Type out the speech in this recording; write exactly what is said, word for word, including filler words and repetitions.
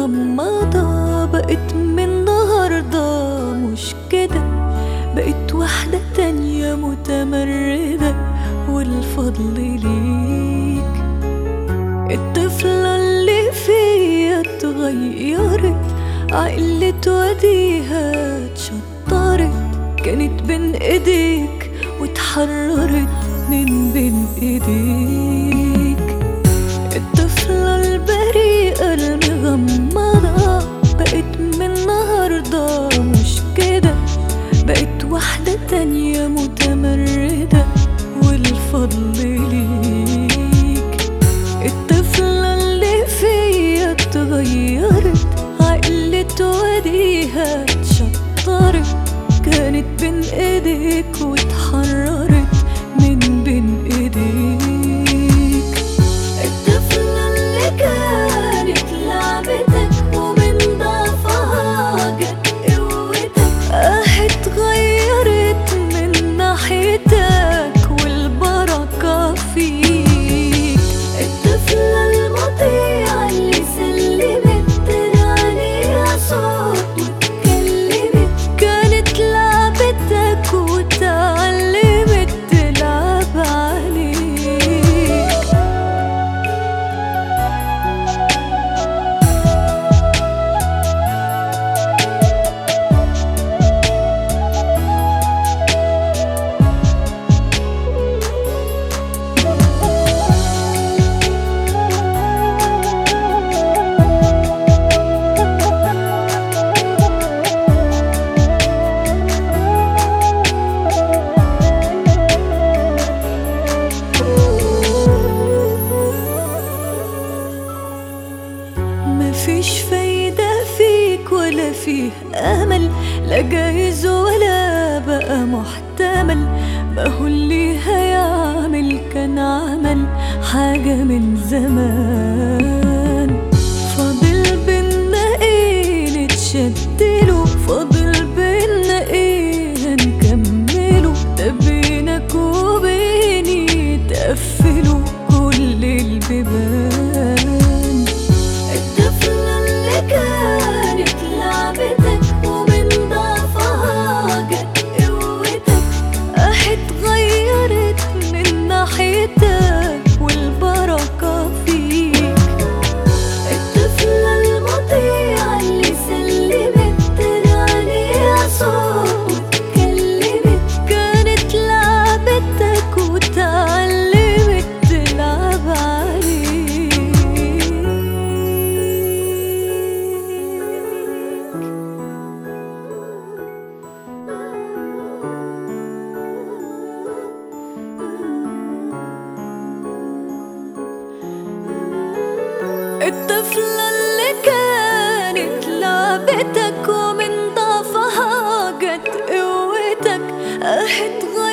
مغمضة، بقيت من النهاردة مش كده، بقيت واحدة تانية متمردة والفضل ليك. الطفلة اللي فيا اتغيرت، عقلت وديها اتشطرت، كانت بين ايديك واتحررت من بين ايديك. الطفلة البريئة المغمضة، بقيت من النهاردة مش كده، بقيت واحدة تانية متمردة والفضل ليك. الطفلة اللي فيا اتغيرت، عقلت وديها اتشطرت، كانت بين ايديك واتحررت من بين ايديك. الطفلة اللي كانت لعبتك ومن ضعفها جت قوتك، اه اتغيرت من ناحيتك والبركة فيك. الطفلة المطيعة اللي سلمت عليها صوت واتكلمت، كانت لعبتك وتعلمت تلعب عليك. مفيش فايدة فيك ولا فيه أمل، لا جايز ولا بقى محتمل، ما هو اللي هيعمل كان عمل حاجة من زمان. فاضل بينا ايه نتشدله، فاضل بينا ايه هنكمله، ده بينك وبيني تقفلوا كل البيبان. الطفلة اللي كانت لعبتك ومن ضعفها جت قوتك، اه اتغيرت من ناحيتك والبركة فيك. الطفلة المطيعة اللي سلمت عليها صوت واتكلمت، كانت لعبتك وتعلمت تلعب عليك. الطفلة اللي كانت لعبتك ومن ضعفها جت قوتك، اه اتغيرت